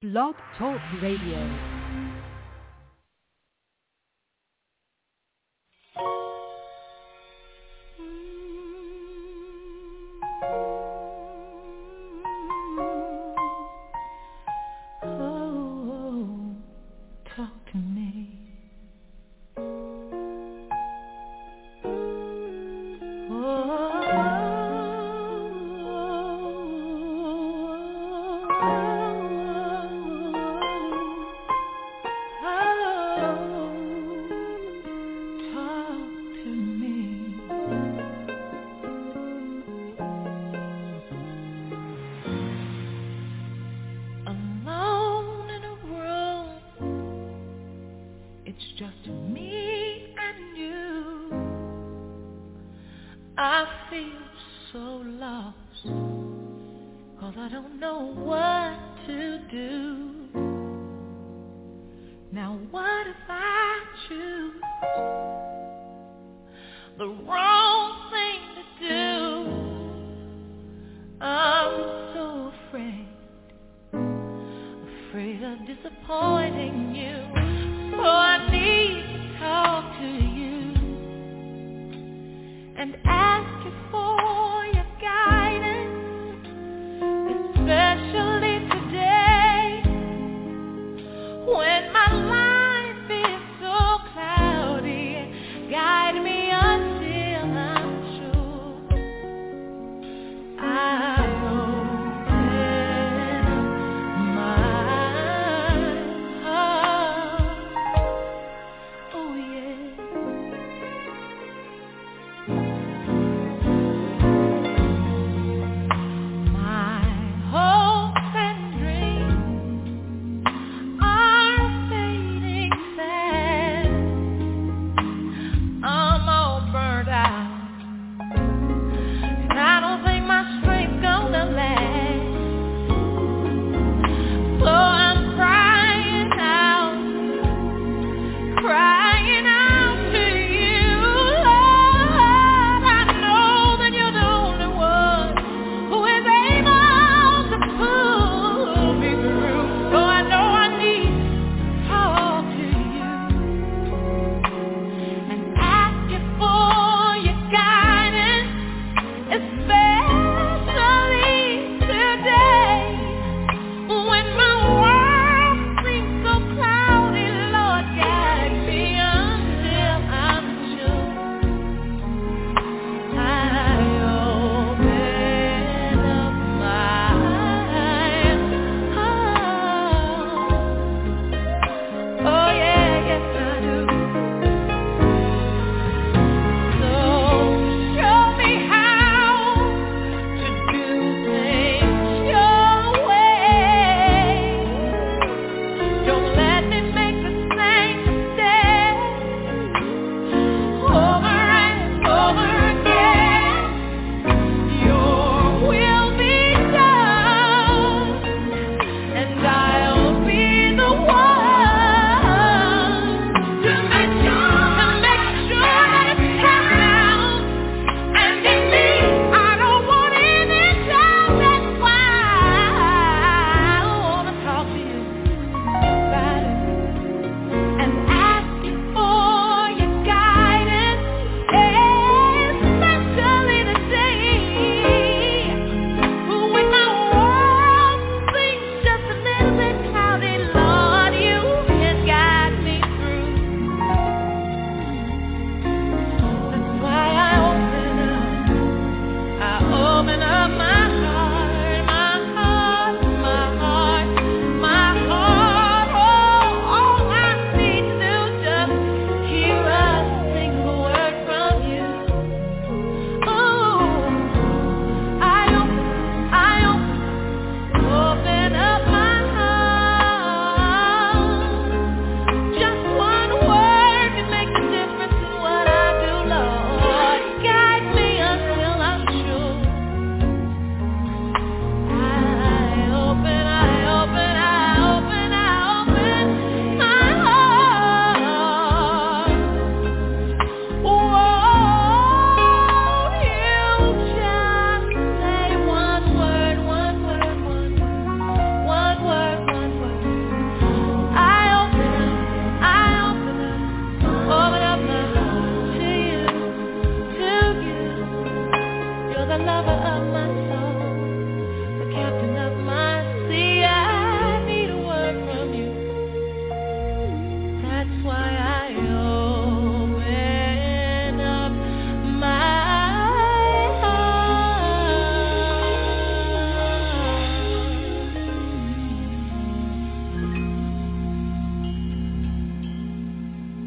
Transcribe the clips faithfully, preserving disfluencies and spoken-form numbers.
Blog Talk Radio.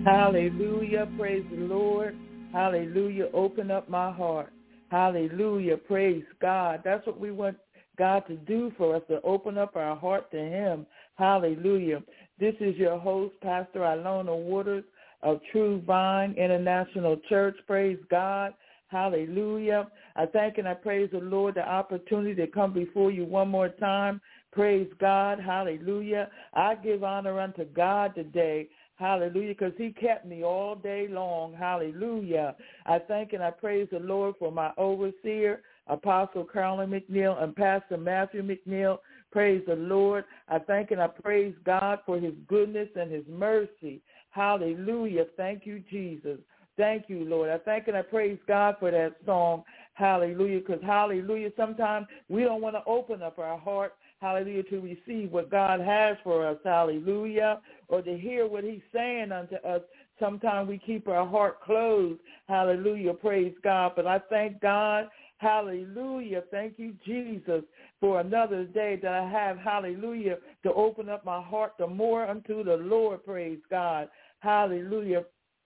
Hallelujah. Praise the Lord. Hallelujah. Open up my heart. Hallelujah. Praise God. That's what we want God to do for us, to open up our heart to him. Hallelujah. This is your host, Pastor Ilona Waters of True Vine International Church. Praise God. Hallelujah. I thank and I praise the Lord the opportunity to come before you one more time. Praise God. Hallelujah. I give honor unto God today. Hallelujah, because he kept me all day long. Hallelujah. I thank and I praise the Lord for my overseer, Apostle Carolyn McNeil, and Pastor Matthew McNeil. Praise the Lord. I thank and I praise God for his goodness and his mercy. Hallelujah. Thank you, Jesus. Thank you, Lord. I thank and I praise God for that song. Hallelujah, because hallelujah, sometimes we don't want to open up our heart, hallelujah, to receive what God has for us, hallelujah, or to hear what he's saying unto us. Sometimes we keep our heart closed, hallelujah, praise God. But I thank God, hallelujah, thank you, Jesus, for another day that I have, hallelujah, to open up my heart the more unto the Lord, praise God, hallelujah.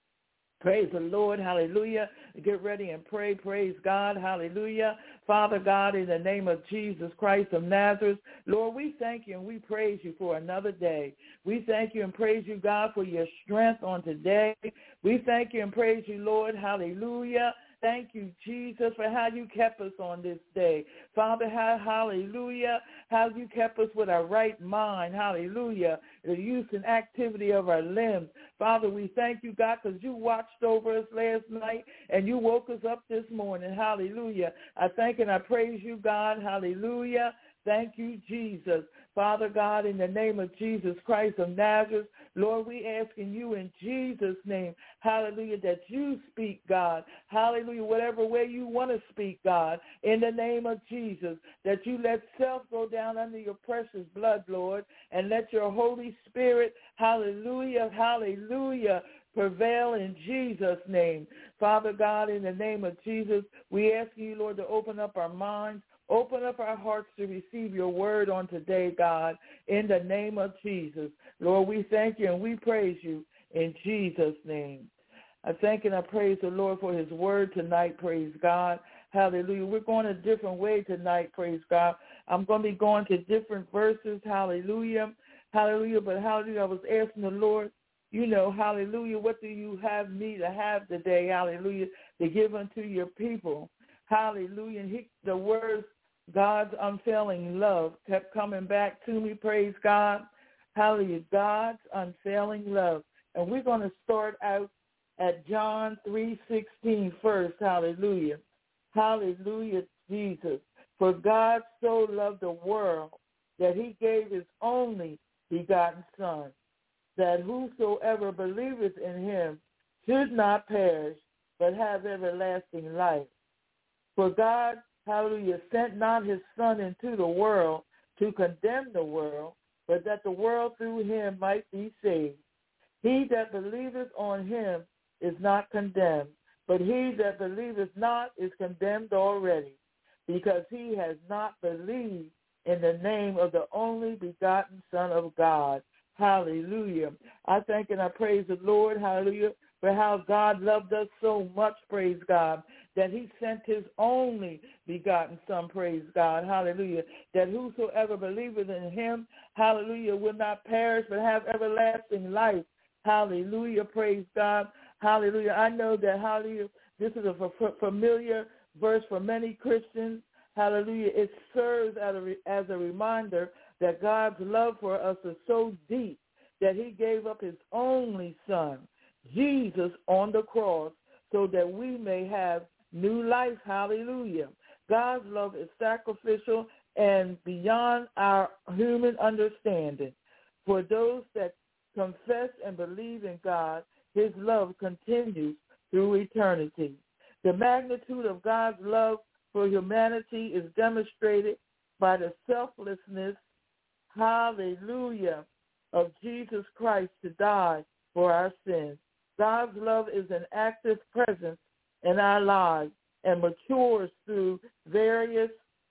Praise the Lord. Hallelujah. Get ready and pray. Praise God. Hallelujah. Father God, in the name of Jesus Christ of Nazareth, Lord, we thank you and we praise you for another day. We thank you and praise you, God, for your strength on today. We thank you and praise you, Lord. Hallelujah. Thank you, Jesus, for how you kept us on this day. Father, how, hallelujah, how you kept us with our right mind, hallelujah, the use and activity of our limbs. Father, we thank you, God, because you watched over us last night and you woke us up this morning, hallelujah. I thank and I praise you, God, hallelujah. Thank you, Jesus. Father God, in the name of Jesus Christ of Nazareth, Lord, we asking you in Jesus' name, hallelujah, that you speak, God. Hallelujah, whatever way you want to speak, God, in the name of Jesus, that you let self go down under your precious blood, Lord, and let your Holy Spirit, hallelujah, hallelujah, prevail in Jesus' name. Father God, in the name of Jesus, we ask you, Lord, to open up our minds, open up our hearts to receive your word on today, God, in the name of Jesus. Lord, we thank you and we praise you in Jesus' name. I thank and I praise the Lord for his word tonight, praise God. Hallelujah. We're going a different way tonight, praise God. I'm going to be going to different verses, hallelujah, hallelujah. But hallelujah, I was asking the Lord, you know, hallelujah, what do you have me to have today, hallelujah, to give unto your people? Hallelujah. And he, the words, God's unfailing love, kept coming back to me, praise God. Hallelujah, God's unfailing love. And we're going to start out at John three sixteen first, hallelujah. Hallelujah, Jesus. For God so loved the world that he gave his only begotten Son, that whosoever believeth in him should not perish, but have everlasting life. For God, hallelujah, sent not his Son into the world to condemn the world, but that the world through him might be saved. He that believeth on him is not condemned, but he that believeth not is condemned already, because he has not believed in the name of the only begotten Son of God. Hallelujah. I thank and I praise the Lord, hallelujah, for how God loved us so much, praise God, that he sent his only begotten Son, praise God, hallelujah, that whosoever believeth in him, hallelujah, will not perish but have everlasting life. Hallelujah, praise God, hallelujah. I know that, hallelujah, this is a f- familiar verse for many Christians, hallelujah. It serves as a, re- as a reminder that God's love for us is so deep that he gave up his only Son, Jesus, on the cross so that we may have new life. Hallelujah. God's love is sacrificial and beyond our human understanding. For those that confess and believe in God, his love continues through eternity. The magnitude of God's love for humanity is demonstrated by the selflessness, hallelujah, of Jesus Christ to die for our sins. God's love is an active presence in our lives and matures through various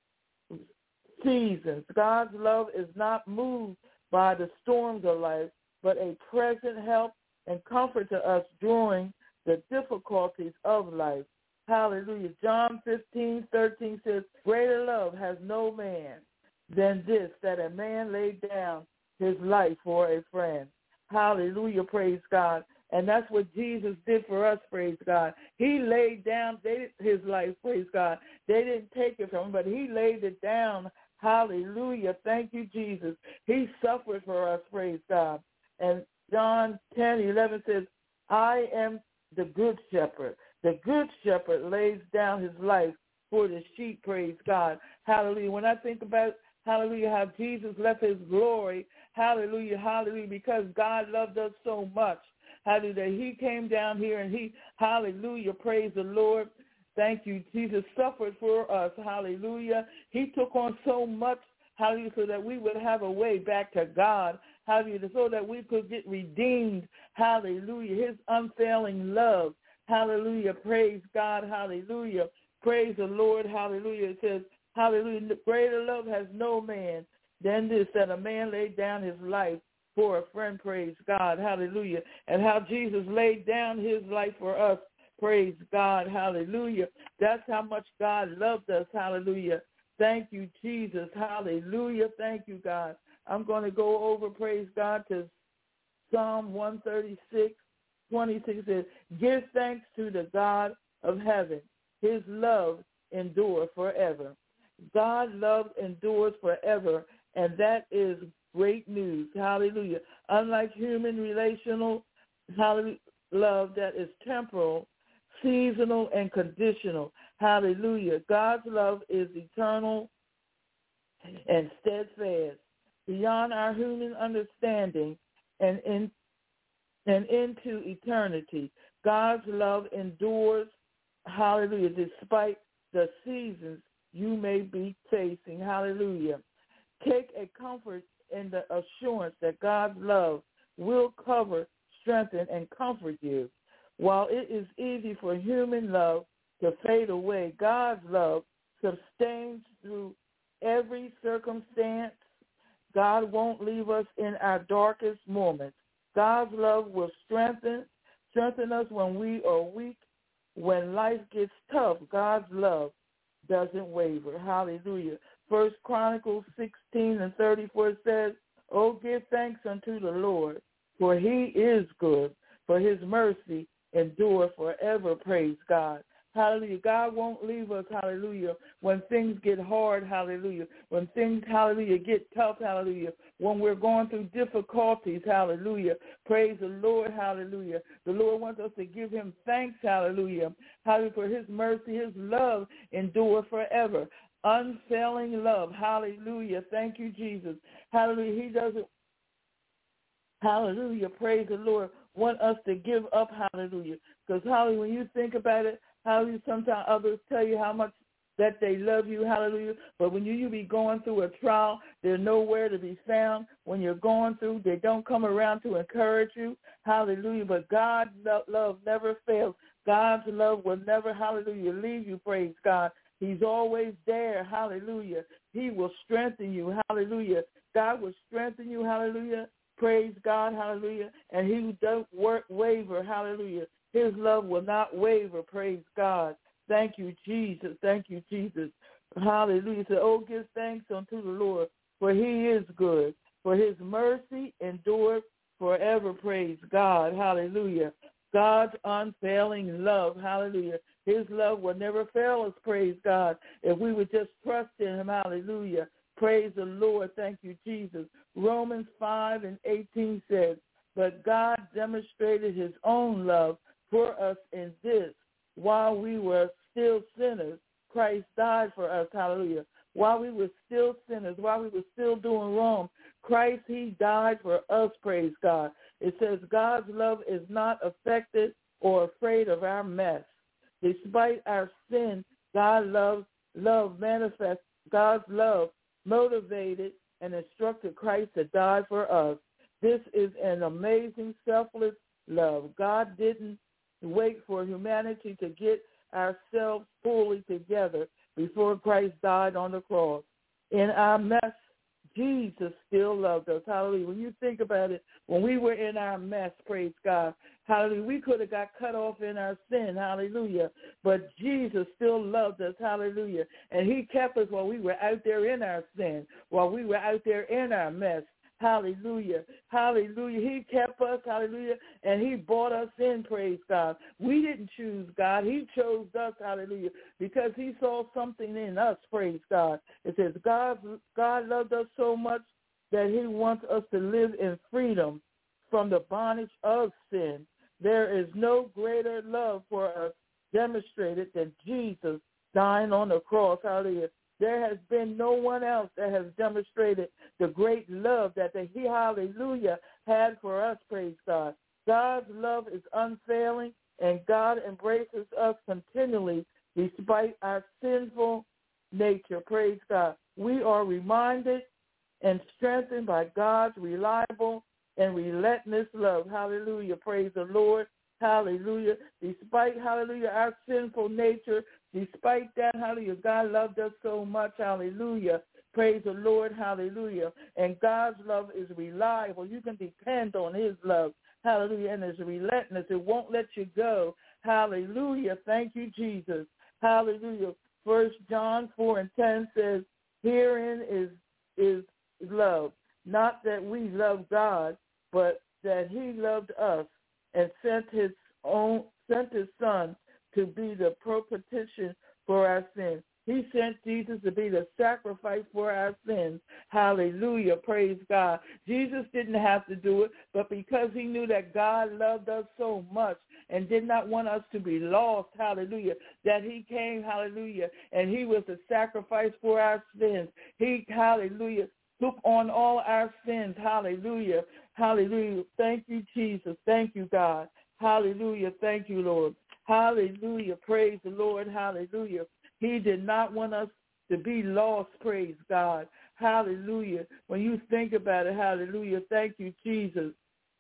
seasons. God's love is not moved by the storms of life, but a present help and comfort to us during the difficulties of life. Hallelujah. John fifteen thirteen says, greater love has no man than this, that a man laid down his life for a friend. Hallelujah, praise God. And that's what Jesus did for us, praise God. He laid down his life, praise God. They didn't take it from him, but he laid it down. Hallelujah. Thank you, Jesus. He suffered for us, praise God. And John ten eleven says, I am the good shepherd. The good shepherd lays down his life for the sheep, praise God. Hallelujah. When I think about, hallelujah, how Jesus left his glory, hallelujah, hallelujah, because God loved us so much. Hallelujah. He came down here and he, hallelujah, praise the Lord. Thank you. Jesus suffered for us. Hallelujah. He took on so much, hallelujah, so that we would have a way back to God. Hallelujah. So that we could get redeemed. Hallelujah. His unfailing love. Hallelujah. Praise God. Hallelujah. Praise the Lord. Hallelujah. It says, hallelujah. Greater love has no man than this, that a man laid down his life for a friend, praise God, hallelujah, and how Jesus laid down his life for us, praise God, hallelujah. That's how much God loved us, hallelujah. Thank you, Jesus, hallelujah. Thank you, God. I'm going to go over, praise God, to Psalm one thirty-six, twenty-six says, give thanks to the God of heaven. His love endures forever. God's love endures forever, and that is great news. Hallelujah. Unlike human relational hallelujah, love that is temporal, seasonal, and conditional. Hallelujah. God's love is eternal and steadfast, beyond our human understanding and in and into eternity. God's love endures, hallelujah, despite the seasons you may be facing. Hallelujah. Take a comfort in the assurance that God's love will cover, strengthen, and comfort you. While it is easy for human love to fade away, God's love sustains through every circumstance. God won't leave us in our darkest moments. God's love will strengthen, strengthen us when we are weak. When life gets tough, God's love doesn't waver. Hallelujah. First Chronicles sixteen and thirty-four says, oh, give thanks unto the Lord, for he is good, for his mercy endure forever. Praise God. Hallelujah. God won't leave us, hallelujah, when things get hard, hallelujah, when things, hallelujah, get tough, hallelujah, when we're going through difficulties, hallelujah. Praise the Lord, hallelujah. The Lord wants us to give him thanks, hallelujah, hallelujah, for his mercy, his love endure forever. Unfailing love, hallelujah. Thank you, Jesus. Hallelujah. He doesn't, hallelujah, praise the Lord, want us to give up, hallelujah, because, hallelujah, when you think about it, hallelujah, sometimes others tell you how much that they love you, hallelujah. But when you, you be going through a trial, they're nowhere to be found. When you're going through, they don't come around to encourage you, hallelujah. But God's love never fails. God's love will never, hallelujah, leave you, praise God. He's always there, hallelujah. He will strengthen you, hallelujah. God will strengthen you, hallelujah. Praise God, hallelujah. And he don't work, waver, hallelujah. His love will not waver, praise God. Thank you, Jesus. Thank you, Jesus. Hallelujah. So, oh, give thanks unto the Lord, for he is good, for his mercy endures forever, praise God. Hallelujah. God's unfailing love, hallelujah. His love will never fail us, praise God, if we would just trust in him, hallelujah. Praise the Lord. Thank you, Jesus. Romans five and eighteen says, but God demonstrated his own love for us in this: while we were still sinners, Christ died for us, hallelujah. While we were still sinners, while we were still doing wrong, Christ, he died for us, praise God. It says God's love is not affected or afraid of our mess. Despite our sin, God loves, love manifests, God's love motivated and instructed Christ to die for us. This is an amazing, selfless love. God didn't wait for humanity to get ourselves fully together before Christ died on the cross. In our mess, Jesus still loved us. Hallelujah. When you think about it, when we were in our mess, praise God, hallelujah, we could have got cut off in our sin, hallelujah, but Jesus still loved us, hallelujah, and he kept us while we were out there in our sin, while we were out there in our mess. Hallelujah. Hallelujah. He kept us, hallelujah, and he brought us in, praise God. We didn't choose God. He chose us, hallelujah, because he saw something in us, praise God. It says God, God loved us so much that he wants us to live in freedom from the bondage of sin. There is no greater love for us demonstrated than Jesus dying on the cross, hallelujah. There has been no one else that has demonstrated the great love that the He, hallelujah, had for us, praise God. God's love is unfailing, and God embraces us continually despite our sinful nature, praise God. We are reminded and strengthened by God's reliable and relentless love. Hallelujah, praise the Lord. Hallelujah. Despite, hallelujah, our sinful nature, despite that, hallelujah, God loved us so much, hallelujah. Praise the Lord, hallelujah. And God's love is reliable. You can depend on his love, hallelujah, and it's relentless. It won't let you go. Hallelujah. Thank you, Jesus. Hallelujah. First John four and ten says, herein is, is love, not that we love God, but that he loved us and sent his own, sent his son to be the propitiation for our sins. He sent Jesus to be the sacrifice for our sins. Hallelujah. Praise God. Jesus didn't have to do it, but because he knew that God loved us so much and did not want us to be lost, hallelujah, that he came, hallelujah, and he was the sacrifice for our sins. He, hallelujah, took on all our sins. Hallelujah. Hallelujah. Thank you, Jesus. Thank you, God. Hallelujah. Thank you, Lord. Hallelujah. Praise the Lord. Hallelujah. He did not want us to be lost. Praise God. Hallelujah. When you think about it, hallelujah. Thank you, Jesus.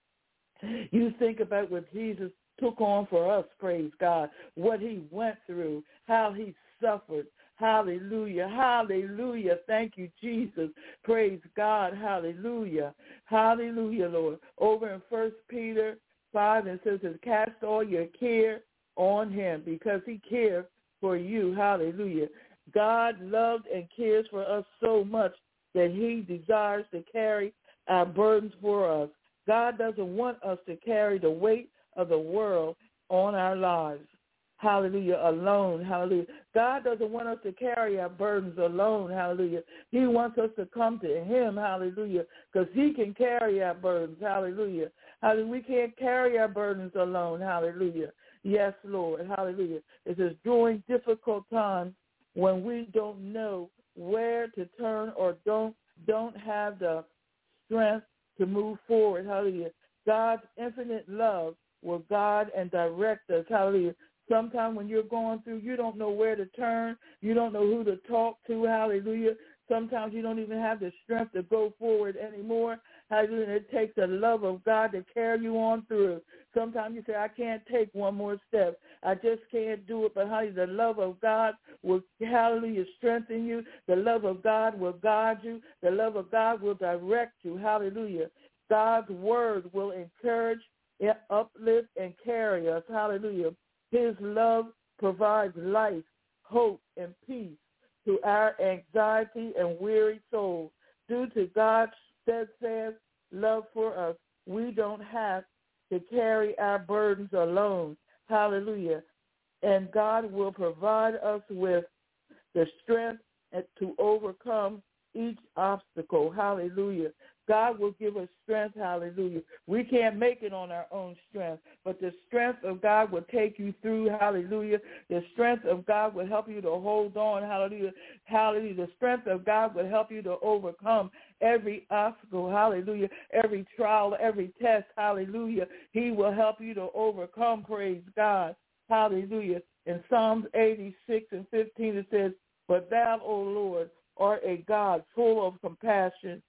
You think about what Jesus took on for us, praise God, what he went through, how he suffered. Hallelujah. Hallelujah. Thank you, Jesus. Praise God. Hallelujah. Hallelujah, Lord. Over in First Peter five, it says, cast all your care on him because he cares for you. Hallelujah. God loved and cares for us so much that he desires to carry our burdens for us. God doesn't want us to carry the weight of the world on our lives. Hallelujah, alone, hallelujah. God doesn't want us to carry our burdens alone, hallelujah. He wants us to come to him, hallelujah, because he can carry our burdens, hallelujah. Hallelujah. We can't carry our burdens alone, hallelujah. Yes, Lord, hallelujah. It says during difficult times when we don't know where to turn or don't don't have the strength to move forward, hallelujah. God's infinite love will guide and direct us, hallelujah. Sometimes when you're going through, you don't know where to turn. You don't know who to talk to. Hallelujah. Sometimes you don't even have the strength to go forward anymore. Hallelujah. It takes the love of God to carry you on through. Sometimes you say, I can't take one more step. I just can't do it. But hallelujah, the love of God will, hallelujah, strengthen you. The love of God will guide you. The love of God will direct you. Hallelujah. God's word will encourage, uplift, and carry us. Hallelujah. His love provides life, hope, and peace to our anxiety and weary souls. Due to God's steadfast love for us, we don't have to carry our burdens alone. Hallelujah. And God will provide us with the strength to overcome each obstacle. Hallelujah. God will give us strength. Hallelujah. We can't make it on our own strength, but the strength of God will take you through. Hallelujah. The strength of God will help you to hold on. Hallelujah. Hallelujah. The strength of God will help you to overcome every obstacle. Hallelujah. Every trial, every test. Hallelujah. He will help you to overcome. Praise God. Hallelujah. In Psalms eighty-six and fifteen, it says, but thou, O Lord, art a God full of compassion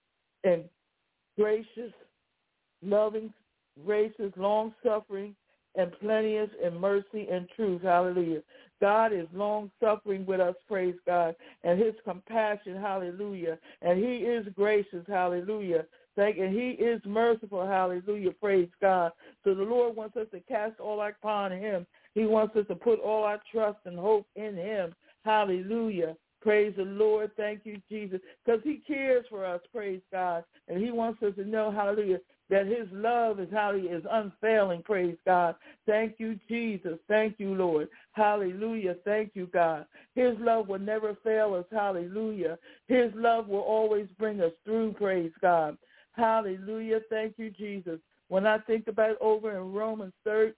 and gracious, loving, gracious, long-suffering, and plenteous in mercy and truth. Hallelujah. God is long-suffering with us, praise God, and his compassion, hallelujah. And he is gracious, hallelujah. Thank, and he is merciful, hallelujah, praise God. So the Lord wants us to cast all our upon him. He wants us to put all our trust and hope in him, hallelujah. Praise the Lord. Thank you, Jesus, because he cares for us, praise God. And he wants us to know, hallelujah, that his love is how he is unfailing, praise God. Thank you, Jesus. Thank you, Lord. Hallelujah. Thank you, God. His love will never fail us, hallelujah. His love will always bring us through, praise God. Hallelujah. Thank you, Jesus. When I think about it over in Romans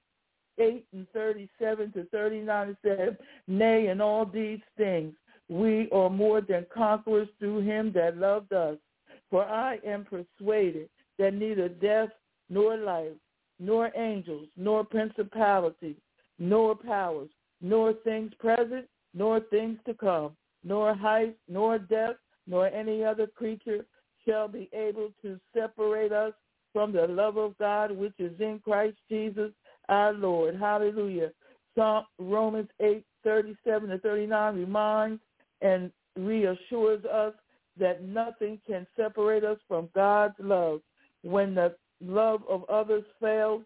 eight and thirty-seven to thirty-nine, it says, nay, in all these things, we are more than conquerors through him that loved us. For I am persuaded that neither death nor life, nor angels, nor principalities, nor powers, nor things present, nor things to come, nor height, nor depth, nor any other creature shall be able to separate us from the love of God which is in Christ Jesus our Lord. Hallelujah. Psalm, Romans eight, thirty-seven to thirty-nine reminds and reassures us that nothing can separate us from God's love. When the love of others fails,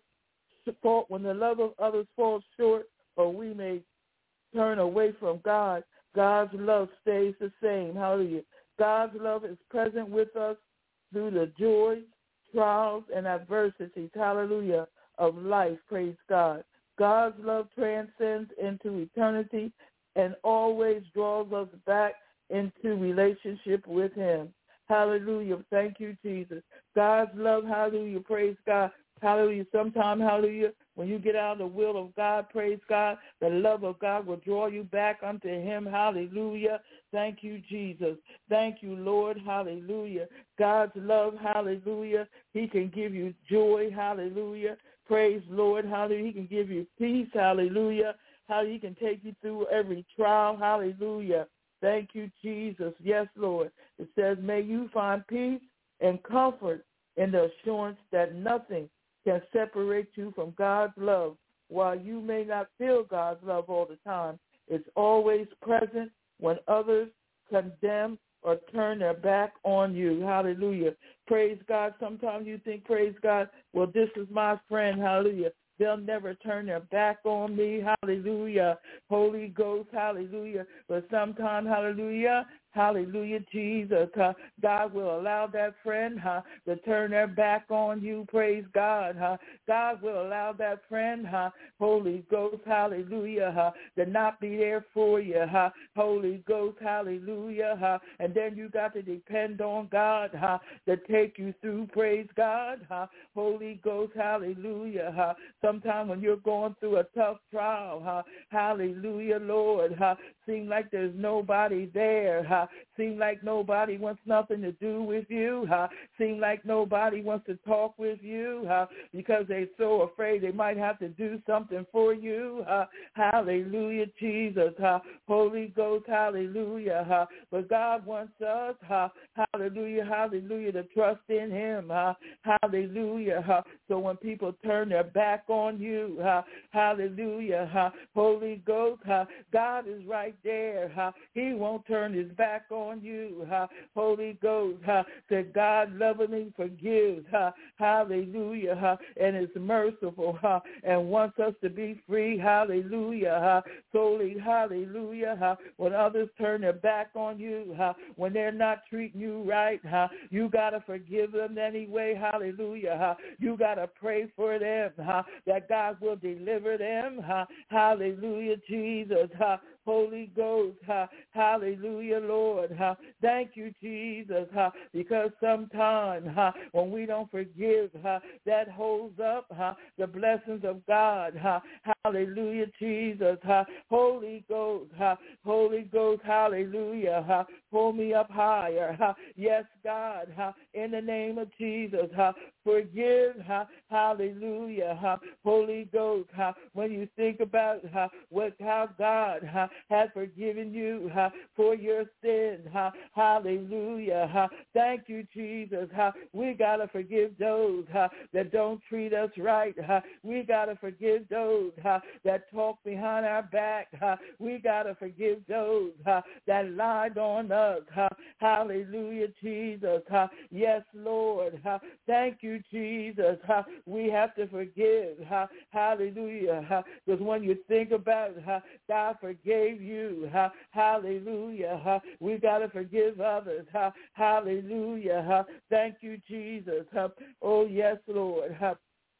when the love of others falls short, or we may turn away from God, God's love stays the same. Hallelujah. God's love is present with us through the joys, trials, and adversities, hallelujah, of life, praise God. God's love transcends into eternity and always draws us back into relationship with him. Hallelujah. Thank you, Jesus. God's love, hallelujah, praise God. Hallelujah. Sometime, hallelujah, when you get out of the will of God, praise God, the love of God will draw you back unto him. Hallelujah. Thank you, Jesus. Thank you, Lord. Hallelujah. God's love, hallelujah. He can give you joy. Hallelujah. Praise Lord. Hallelujah. He can give you peace. Hallelujah. How he can take you through every trial. Hallelujah. Thank you, Jesus. Yes, Lord. It says, may you find peace and comfort in the assurance that nothing can separate you from God's love. While you may not feel God's love all the time, it's always present when others condemn or turn their back on you. Hallelujah. Praise God. Sometimes you think, praise God, well, this is my friend. Hallelujah. They'll never turn their back on me. Hallelujah. Holy Ghost. Hallelujah. But sometimes, hallelujah, hallelujah, Jesus. Uh, God will allow that friend uh, to turn their back on you. Praise God. Uh, God will allow that friend, uh, Holy Ghost, hallelujah, uh, to not be there for you. Uh, Holy Ghost, hallelujah. Uh, and then you got to depend on God uh, to take you through. Praise God. Uh, Holy Ghost, hallelujah. Uh, Sometimes when you're going through a tough trial, uh, hallelujah, Lord, uh, seem like there's nobody there. Uh, seem like nobody wants nothing to do with you. Uh, seem like nobody wants to talk with you uh, because they're so afraid they might have to do something for you. Uh, hallelujah, Jesus. Uh, Holy Ghost, hallelujah. Uh, but God wants us, uh, hallelujah, hallelujah, to trust in him. Uh, hallelujah. Uh, so when people turn their back on you, uh, hallelujah, uh, Holy Ghost, uh, God is right there. Uh, he won't turn his back on you. Uh, Holy Ghost, uh, that God lovingly forgives. Uh, hallelujah, uh, and is merciful uh, and wants us to be free. Hallelujah. Uh, solely, hallelujah. Uh, when others turn their back on you, uh, when they're not treating you right, uh, you got to forgive them anyway. Hallelujah. Uh, you got to pray for them, uh, that God will deliver them. Uh, hallelujah, Jesus. Uh, Holy Ghost, uh, hallelujah, Lord. Uh, thank you, Jesus, uh, because sometimes uh, when we don't forgive, uh, that holds up uh, the blessings of God. Uh, hallelujah, Jesus. Uh, Holy Ghost, uh, Holy Ghost, hallelujah. Uh, pull me up higher. Uh, yes, God, uh, in the name of Jesus. Uh, forgive, ha, hallelujah, ha, Holy Ghost, ha, when you think about ha, what how God ha, has forgiven you ha, for your sin, ha, hallelujah, ha, thank you, Jesus, ha, we got to forgive those ha, that don't treat us right, ha, we got to forgive those ha, that talk behind our back, ha, we got to forgive those ha, that lied on us, ha, hallelujah, Jesus, ha, yes, Lord, ha, thank you, Jesus, ha, we have to forgive, ha, hallelujah, ha, because when you think about ha, God forgave you, ha, hallelujah, ha, we got to forgive others, ha, hallelujah, ha, thank you, Jesus, ha, oh, yes, Lord, ha,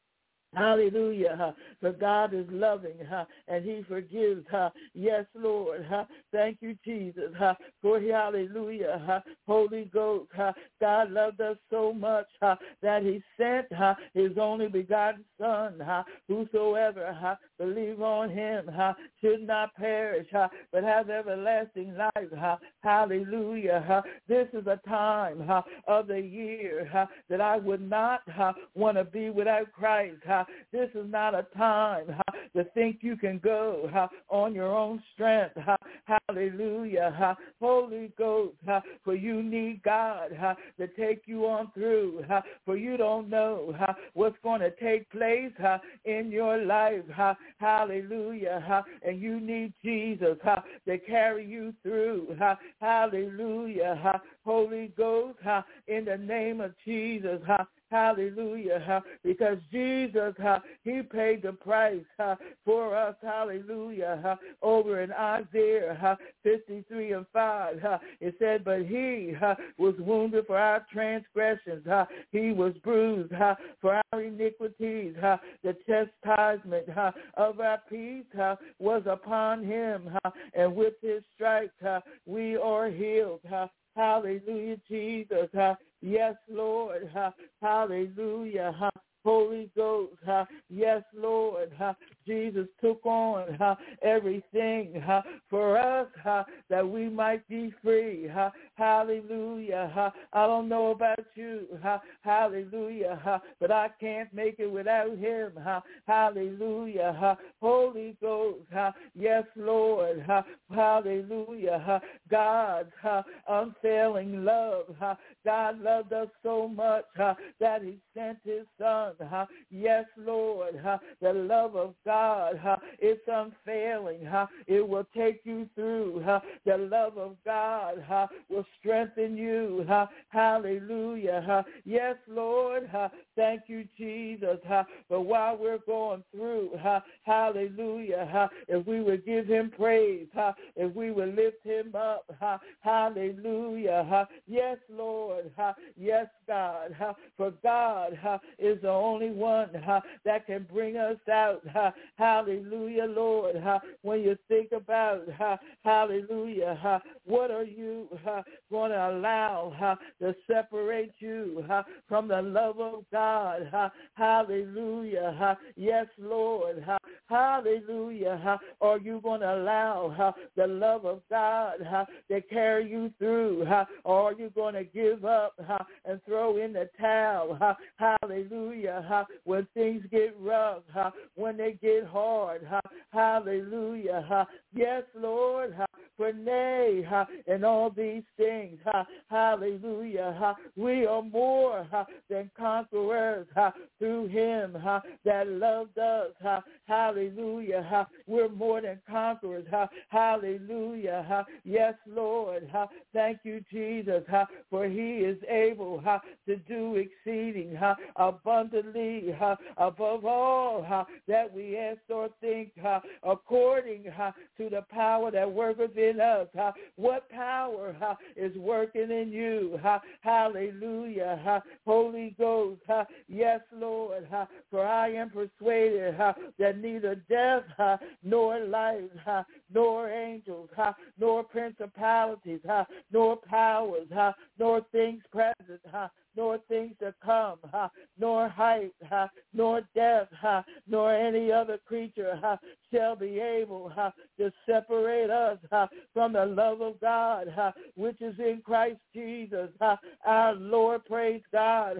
hallelujah, huh? For God is loving, huh? And he forgives, huh? Yes, Lord, huh? Thank you, Jesus, huh? For hallelujah, huh? Holy Ghost, huh? God loved us so much, huh? That he sent, huh? His only begotten Son, huh? Whosoever, huh? Believe on him, huh? Should not perish, huh? But have everlasting life, huh? Hallelujah, huh? This is a time, huh? Of the year, huh? That I would not, huh? Want to be without Christ, huh? This is not a time huh, to think you can go huh, on your own strength. Huh, hallelujah. Huh, Holy Ghost, huh, for you need God huh, to take you on through. Huh, for you don't know huh, what's going to take place huh, in your life. Huh, hallelujah. Huh, and you need Jesus huh, to carry you through. Huh, hallelujah. Huh, Holy Ghost, huh, in the name of Jesus. Huh, hallelujah, huh? Because Jesus, huh, he paid the price huh, for us, hallelujah, huh? Over in Isaiah huh, fifty-three and five, huh, it said, but he huh, was wounded for our transgressions, huh? He was bruised huh, for our iniquities, huh? The chastisement huh, of our peace huh, was upon him, huh? And with his stripes huh, we are healed, huh? Hallelujah, Jesus, huh? Yes, Lord, huh? Hallelujah, huh? Holy Ghost, huh? Yes, Lord, huh? Jesus took on huh, everything huh, for us huh, that we might be free. Huh? Hallelujah. Huh? I don't know about you. Huh? Hallelujah. Huh? But I can't make it without him. Huh? Hallelujah. Huh? Holy Ghost. Huh? Yes, Lord. Huh? Hallelujah. Huh? God's huh, unfailing love. Huh? God loved us so much huh, that he sent his Son. Huh? Yes, Lord. Huh? The love of God. God, huh, it's unfailing. Huh, it will take you through. Huh, the love of God huh, will strengthen you. Huh, hallelujah. Huh, yes, Lord. Huh, thank you, Jesus. Huh, but while we're going through, huh, hallelujah. Huh, if we would give him praise, huh, if we would lift him up, huh, hallelujah. Huh, yes, Lord. Huh, yes, God. Huh, for God huh, is the only one huh, that can bring us out. Huh, hallelujah, Lord. Huh, when you think about, huh, hallelujah, huh, what are you huh, going to allow huh, to separate you huh, from the love of God? Huh, hallelujah. Huh, yes, Lord. Huh, hallelujah. Huh, are you going to allow huh, the love of God huh, to carry you through? Huh, or are you going to give up huh, and throw in the towel? Huh, hallelujah. Huh, when things get rough, huh, when they get hard. Huh, hallelujah. Huh, yes, Lord. Huh, for nay, huh, in all these things, huh, hallelujah. Huh, we are more huh, than conquerors huh, through him huh, that loved us. Huh, hallelujah. Huh, we're more than conquerors. Huh, hallelujah. Huh, yes, Lord. Huh, thank you, Jesus, huh, for he is able huh, to do exceeding huh, abundantly huh, above all huh, that we ask or think huh, according huh, to the power that worketh in us. Huh, what power huh, is working in you? Huh, hallelujah. Huh, Holy Ghost. Huh, yes, Lord. Huh, for I am persuaded huh, that neither death huh, nor life huh, nor angels huh, nor principalities huh, nor powers huh, nor things present huh, nor things to come, huh, nor height, huh, nor depth, huh, nor any other creature huh, shall be able huh, to separate us huh, from the love of God, huh, which is in Christ Jesus, huh, our Lord. Praise God. Huh.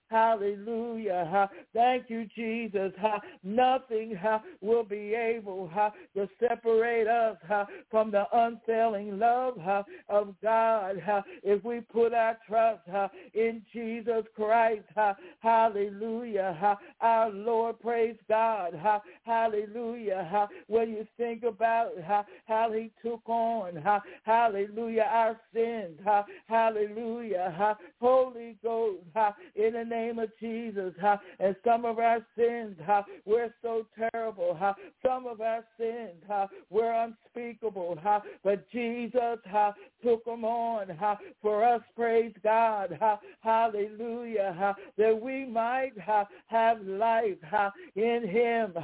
Hallelujah. Thank you, Jesus. Nothing will be able to separate us from the unfailing love of God if we put our trust in Jesus Christ. Hallelujah. Our Lord, praise God. Hallelujah. When you think about how he took on, hallelujah, our sins. Hallelujah. Holy Ghost, in the name of Jesus. And some of our sins were so terrible. Some of our sins were unspeakable. But Jesus took them on for us, praise God. Hallelujah. That we might have life in him.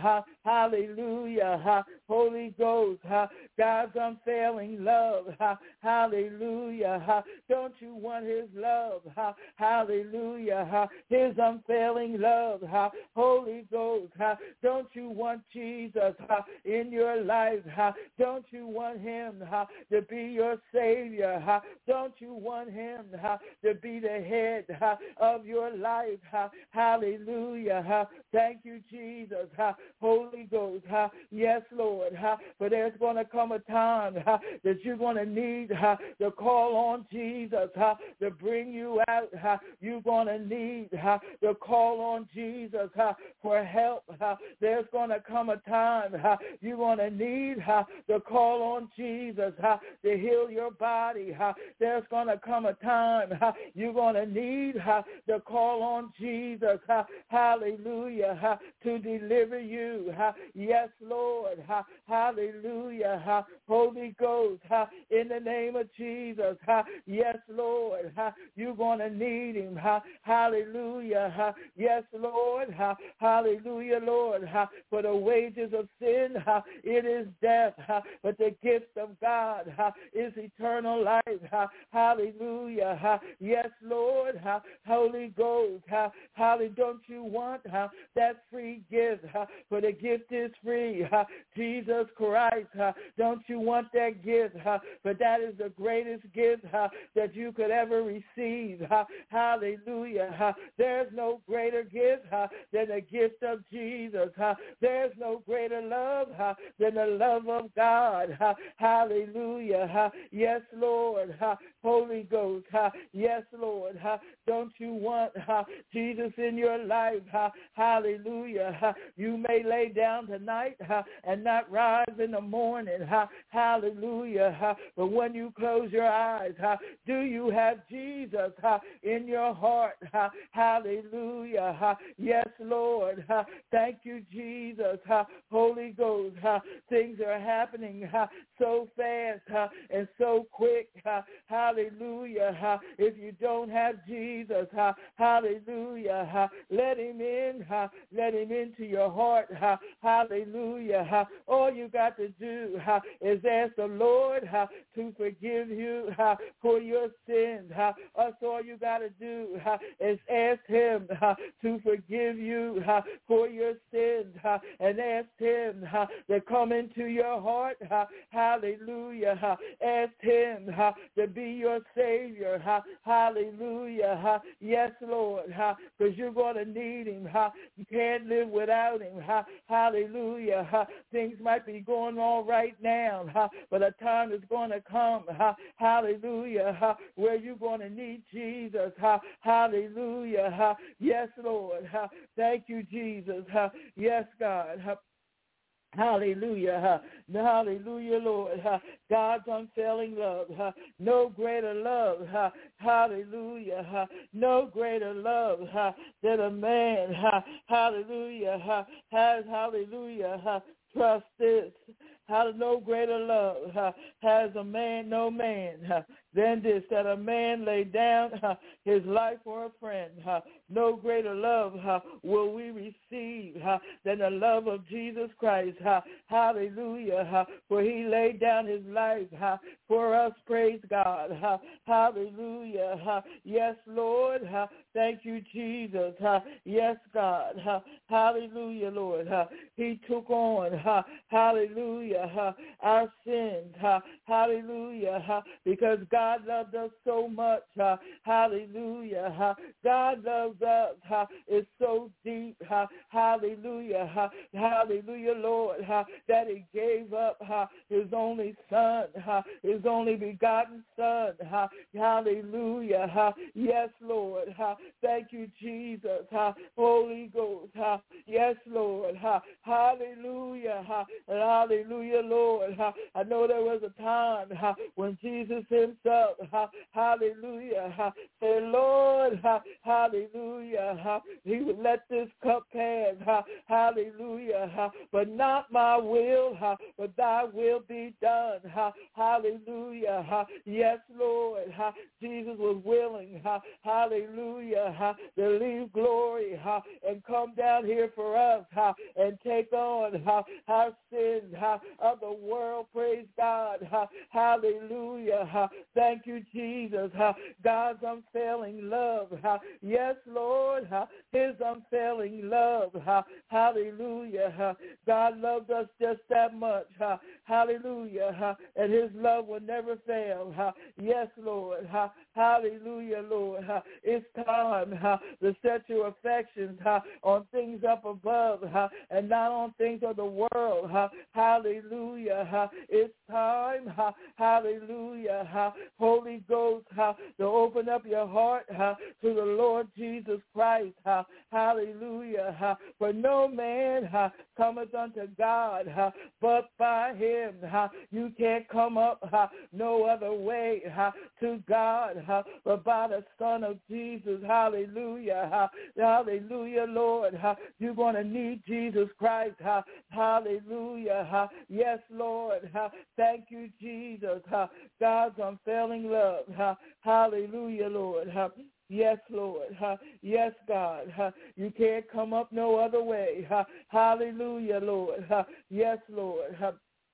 Hallelujah. Holy Ghost, God's unfailing love. Hallelujah. Don't you want his love? Hallelujah. His unfailing love. Holy Ghost, don't you want Jesus in your life? Don't you want him to be your Savior? Don't you want him to be the head of your life? Hallelujah. Thank you, Jesus. Holy Ghost. Yes, Lord. But there's going to come a time that you're going to need to call on Jesus to bring you out. You're going to need to call on Jesus for help. There's going to come a time you're going to need to call on Jesus to heal your body. There's going to come a time you're going to need to call on Jesus. Hallelujah. To deliver you. Yes, Lord. Hallelujah. Holy Ghost. In the name of Jesus. Yes, Lord. You're going to need him. Hallelujah. Yes, Lord. Hallelujah, Lord. For the wages of sin, it is death. But the gift of God is eternal life. Hallelujah. Yes, Lord. Holy Ghost. Hallelujah. Don't you want that free gift? For the gift is free. Jesus Christ. Don't you want that gift? For that is the greatest gift that you could ever receive. Hallelujah. There's no greater gift than the gift of Jesus. There's no greater love than the love of God. Hallelujah. Yes, Lord. Holy Ghost. Yes, Lord. Don't you want Jesus in your life? Hallelujah. You may lay down tonight and not rise in the morning. Hallelujah. But when you close your eyes, do you have Jesus in your heart? Hallelujah. Yes, Lord. Thank you, Jesus. Holy Ghost. Things are happening so fast and so quick. Hallelujah. If you don't have Jesus, hallelujah, let him in. Let him into your heart. Hallelujah. All you got to do is ask the Lord to forgive you for your sins. That's all you got to do is ask him to forgive you for your sins and ask him to come into your heart. Hallelujah. Ask him to be your Savior. Hallelujah. Yes, Lord, because you're going to need him. You can't live without him. Hallelujah. Things might be going on right now, but a time is going to come. Hallelujah. Where you're going to need Jesus. Hallelujah. Yes, Lord. Thank you, Jesus. Yes, God. Hallelujah. Hallelujah, Lord. God's unfailing love. No greater love. Hallelujah. No greater love than a man. Hallelujah. Has, hallelujah. Trust this. How no greater love has a man, no man, than this, that a man lay down his life for a friend. No greater love will we receive than the love of Jesus Christ. Hallelujah. For he laid down his life for us, praise God. Hallelujah. Yes, Lord. Thank you, Jesus. Yes, God. Hallelujah, Lord. He took on, hallelujah, our sins. Hallelujah. Because God loved us so much. Hallelujah. God loved us uh, is so deep. Uh, hallelujah. Uh, hallelujah, Lord, uh, that he gave up uh, his only son, uh, his only begotten son. Uh, hallelujah. Uh, yes, Lord. Uh, thank you, Jesus. Uh, Holy Ghost. Uh, yes, Lord. Uh, hallelujah. Uh, hallelujah, Lord. Uh, I know there was a time uh, when Jesus himself, uh, hallelujah, uh, said, Lord, uh, hallelujah, uh, he would let this cup pass, uh, hallelujah, uh, but not my will, uh, but thy will be done, uh, hallelujah, uh, yes, Lord, uh, Jesus was willing, uh, hallelujah, uh, to leave glory uh, and come down here for us uh, and take on uh, our sins uh, of the world, praise God, uh, hallelujah, uh, thank you, Jesus, uh, God's unfailing love, uh, yes, Lord, uh, his unfailing love, uh, hallelujah, uh, God loves us just that much, uh, hallelujah, uh, and his love will never fail, uh, yes, Lord, uh, hallelujah, Lord, uh, it's time uh, to set your affections uh, on things up above uh, and not on things of the world, uh, hallelujah, uh, it's time, uh, hallelujah, uh, Holy Ghost, uh, to open up your heart uh, to the Lord Jesus Christ, uh, hallelujah, uh, for no man uh, cometh unto God uh, but by him. Uh, you can't come up uh, no other way uh, to God uh, but by the Son of Jesus, hallelujah, uh, hallelujah, Lord, uh, you're going to need Jesus Christ, uh, hallelujah, uh, yes, Lord, uh, thank you, Jesus, uh, God's unfailing love, uh, hallelujah, Lord, uh, yes, Lord. Uh, yes, God. Uh, you can't come up no other way. Uh, hallelujah, Lord. Uh, yes, Lord. Uh,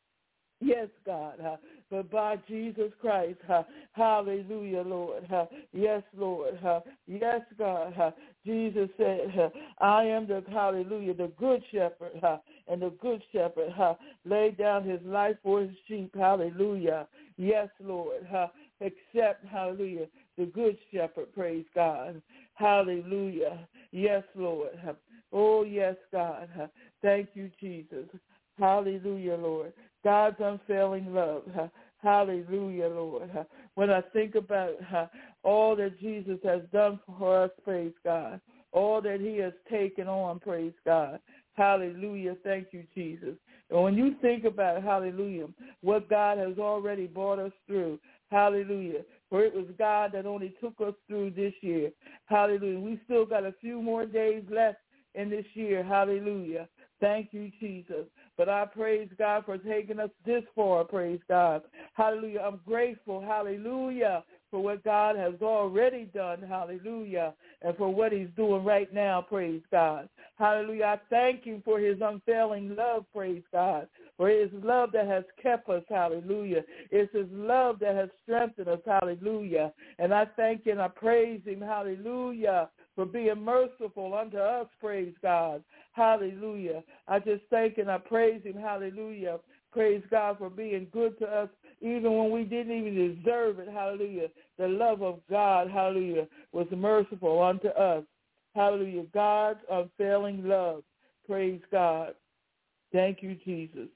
yes, God. Uh, but by Jesus Christ. Uh, hallelujah, Lord. Uh, yes, Lord. Uh, yes, God. Uh, Jesus said, uh, I am the, hallelujah, the good shepherd. Uh, and the good shepherd uh, laid down his life for his sheep. Hallelujah. Yes, Lord. Uh, except, hallelujah, the good shepherd, praise God. Hallelujah. Yes, Lord. Oh, yes, God. Thank you, Jesus. Hallelujah, Lord. God's unfailing love. Hallelujah, Lord. When I think about all that Jesus has done for us, praise God, all that he has taken on, praise God. Hallelujah. Thank you, Jesus. And when you think about, hallelujah, what God has already brought us through, hallelujah, for it was God that only took us through this year. Hallelujah. We still got a few more days left in this year. Hallelujah. Thank you, Jesus. But I praise God for taking us this far, praise God. Hallelujah. I'm grateful, hallelujah, for what God has already done, hallelujah, and for what he's doing right now, praise God. Hallelujah. I thank him for his unfailing love, praise God, for his love that has kept us, hallelujah. It's his love that has strengthened us, hallelujah. And I thank and I praise him, hallelujah, for being merciful unto us, praise God. Hallelujah. I just thank and I praise him, hallelujah. Praise God for being good to us even when we didn't even deserve it, hallelujah. The love of God, hallelujah, was merciful unto us. Hallelujah. God's unfailing love. Praise God. Thank you, Jesus.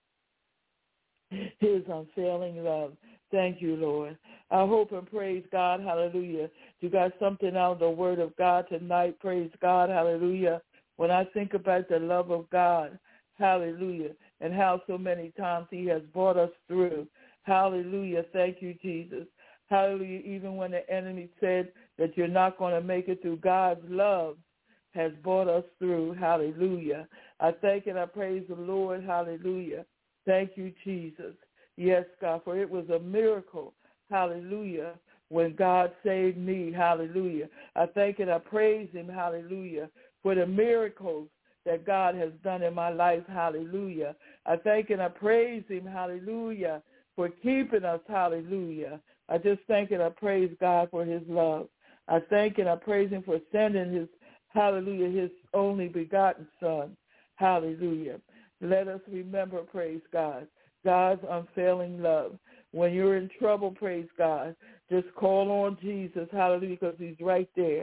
His unfailing love. Thank you, Lord. I hope and praise God, hallelujah. You got something out of the word of God tonight. Praise God, hallelujah. When I think about the love of God, hallelujah, and how so many times he has brought us through. Hallelujah. Thank you, Jesus. Hallelujah. Even when the enemy said that you're not going to make it through, God's love has brought us through. Hallelujah. I thank and I praise the Lord. Hallelujah. Thank you, Jesus. Yes, God, for it was a miracle. Hallelujah. When God saved me. Hallelujah. I thank and I praise him. Hallelujah. For the miracles that God has done in my life. Hallelujah. I thank and I praise him. Hallelujah. For keeping us. Hallelujah. I just thank and I praise God for his love. I thank and I praise him for sending his, hallelujah, his only begotten son. Hallelujah. Let us remember, praise God, God's unfailing love. When you're in trouble, praise God, just call on Jesus. Hallelujah, because he's right there.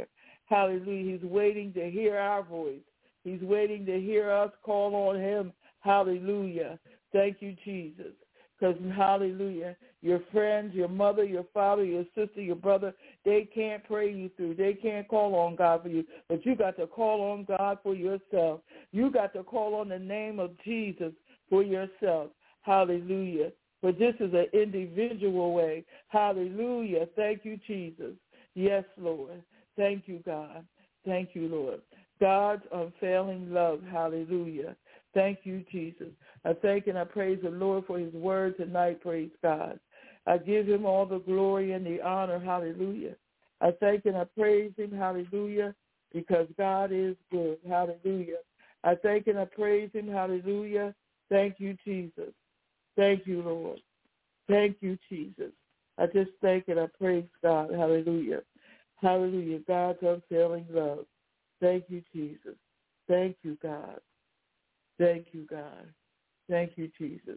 Hallelujah. He's waiting to hear our voice. He's waiting to hear us call on him. Hallelujah. Thank you, Jesus. Because, hallelujah, your friends, your mother, your father, your sister, your brother, they can't pray you through. They can't call on God for you. But you got to call on God for yourself. You got to call on the name of Jesus for yourself. Hallelujah. But this is an individual way. Hallelujah. Thank you, Jesus. Yes, Lord. Thank you, God. Thank you, Lord. God's unfailing love. Hallelujah. Thank you, Jesus. I thank and I praise the Lord for his word tonight. Praise God. I give him all the glory and the honor. Hallelujah. I thank and I praise him. Hallelujah. Because God is good. Hallelujah. I thank and I praise him. Hallelujah. Thank you, Jesus. Thank you, Lord. Thank you, Jesus. I just thank and I praise God. Hallelujah. Hallelujah. God's unfailing love. Thank you, Jesus. Thank you, God. Thank you, God. Thank you, Jesus.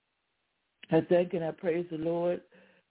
I thank and I praise the Lord.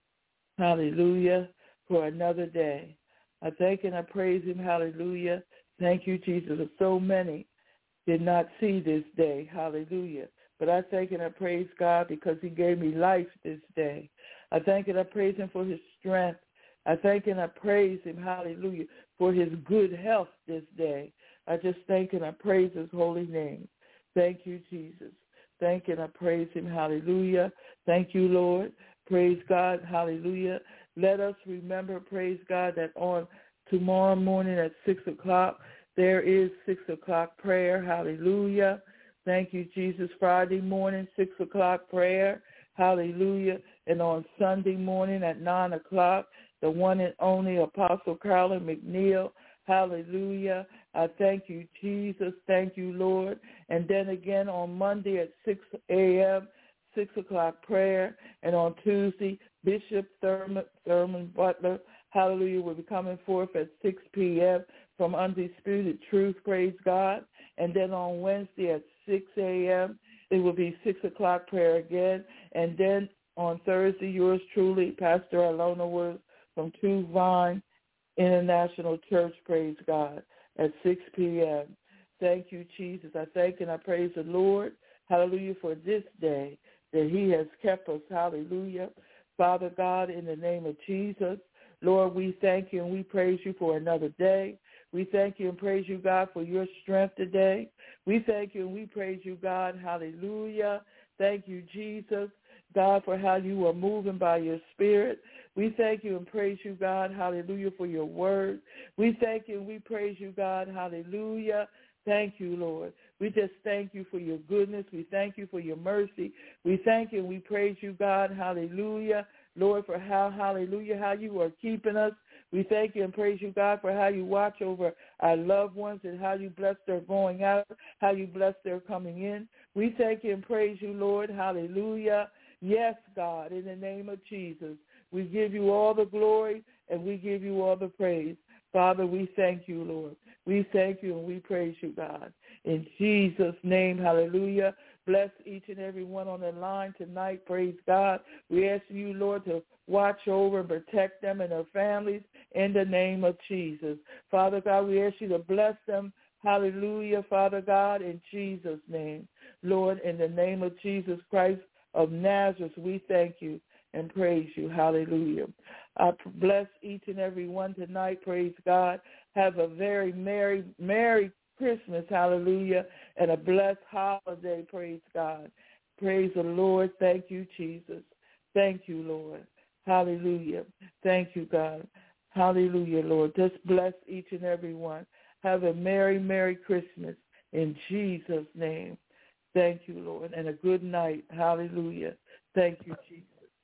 Hallelujah. For another day. I thank and I praise him. Hallelujah. Thank you, Jesus. So many did not see this day. Hallelujah. But I thank and I praise God because he gave me life this day. I thank and I praise him for his strength. I thank and I praise him, hallelujah, for his good health this day. I just thank and I praise his holy name. Thank you, Jesus. Thank and I praise him, hallelujah. Thank you, Lord. Praise God, hallelujah. Let us remember, praise God, that on tomorrow morning at six o'clock, there is six o'clock prayer, hallelujah. Thank you, Jesus. Friday morning, six o'clock prayer, hallelujah. And on Sunday morning at nine o'clock, the one and only Apostle Carolyn McNeil, hallelujah. I thank you, Jesus. Thank you, Lord. And then again on Monday at six a.m., six o'clock prayer. And on Tuesday, Bishop Thurman, Thurman Butler, hallelujah, will be coming forth at six p.m. from Undisputed Truth, praise God. And then on Wednesday at six a.m., it will be six o'clock prayer again. And then on Thursday, yours truly, Pastor Alona Woods from True Vine International Church, praise God, at six p.m. Thank you, Jesus. I thank and I praise the Lord, hallelujah, for this day that he has kept us, hallelujah. Father God, in the name of Jesus, Lord, we thank you and we praise you for another day. We thank you and praise you, God, for your strength today. We thank you and we praise you, God, hallelujah. Thank you, Jesus, God, for how you are moving by your spirit. We thank you and praise you, God, hallelujah, for your word. We thank you and we praise you, God, hallelujah. Thank you, Lord. We just thank you for your goodness. We thank you for your mercy. We thank you and we praise you, God, hallelujah. Lord, for how, hallelujah, how you are keeping us. We thank you and praise you, God, for how you watch over our loved ones and how you bless their going out, how you bless their coming in. We thank you and praise you, Lord, hallelujah. Yes, God, in the name of Jesus. We give you all the glory and we give you all the praise. Father, we thank you, Lord. We thank you and we praise you, God. In Jesus' name, hallelujah. Bless each and every one on the line tonight. Praise God. We ask you, Lord, to watch over and protect them and their families in the name of Jesus. Father God, we ask you to bless them. Hallelujah, Father God, in Jesus' name. Lord, in the name of Jesus Christ of Nazareth, we thank you and praise you. Hallelujah. I bless each and every one tonight. Praise God. Have a very merry, merry Christmas. Hallelujah. And a blessed holiday. Praise God. Praise the Lord. Thank you, Jesus. Thank you, Lord. Hallelujah. Thank you, God. Hallelujah, Lord. Just bless each and every one. Have a merry, merry Christmas in Jesus' name. Thank you, Lord. And a good night. Hallelujah. Thank you, Jesus.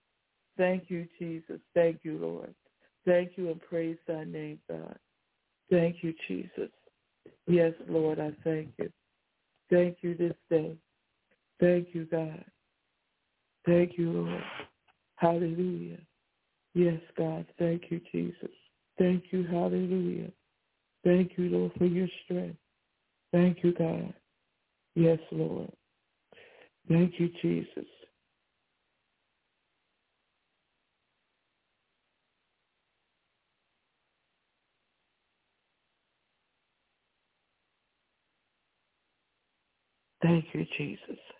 Thank you, Jesus. Thank you, Lord. Thank you and praise thy name, God. Thank you, Jesus. Yes, Lord, I thank you. Thank you this day. Thank you, God. Thank you, Lord. Hallelujah. Yes, God. Thank you, Jesus. Thank you. Hallelujah. Thank you, Lord, for your strength. Thank you, God. Yes, Lord. Thank you, Jesus. Thank you, Jesus.